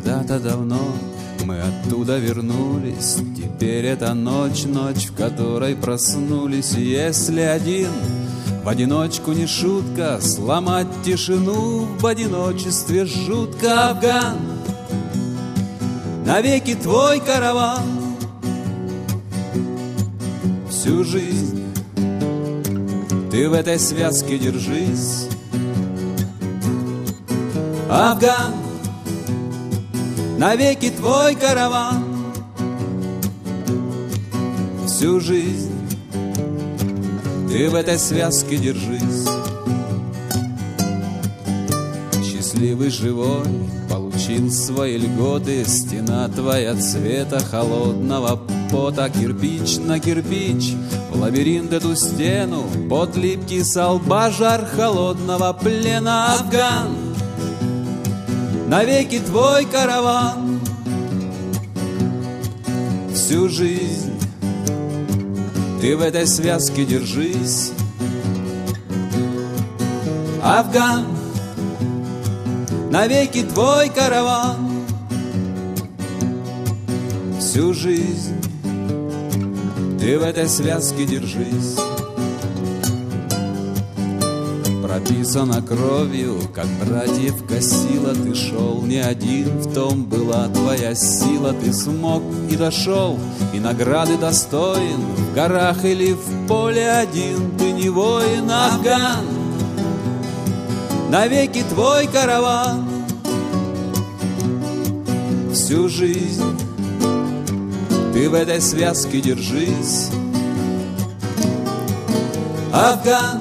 Когда-то давно мы оттуда вернулись. Теперь это ночь, ночь, в которой проснулись. И если один в одиночку не шутка, сломать тишину в одиночестве жутко. Афган, навеки твой караван. Всю жизнь ты в этой связке держись. Афган, навеки твой караван. Всю жизнь ты в этой связке держись. Счастливый живой получил свои льготы. Стена твоя цвета холодного пота. Кирпич на кирпич в лабиринт эту стену. Под липкий со лба жар холодного плена. Афган, навеки твой караван. Всю жизнь ты в этой связке держись. Афган, навеки твой караван. Всю жизнь ты в этой связке держись. Прописано кровью, как братьевка сила. Ты шел не один, в том была твоя сила. Ты смог и дошел, и награды достоин. В горах или в поле один, ты не воин. Афган, навеки твой караван. Всю жизнь ты в этой связке держись. Афган,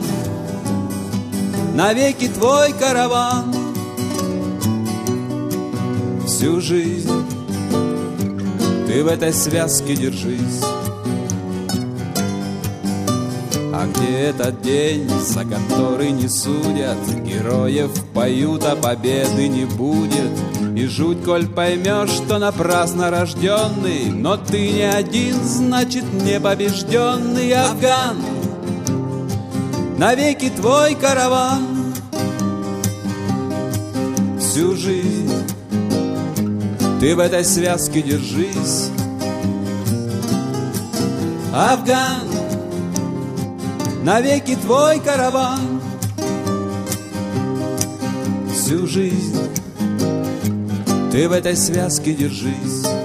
навеки твой караван. Всю жизнь ты в этой связке держись. А где этот день, за который не судят? Героев поют, а победы не будет. И жуть, коль поймешь, что напрасно рожденный. Но ты не один, значит не побежденный. Афган, навеки твой караван. Всю жизнь ты в этой связке держись. Афган, навеки твой караван. Всю жизнь ты в этой связке держись.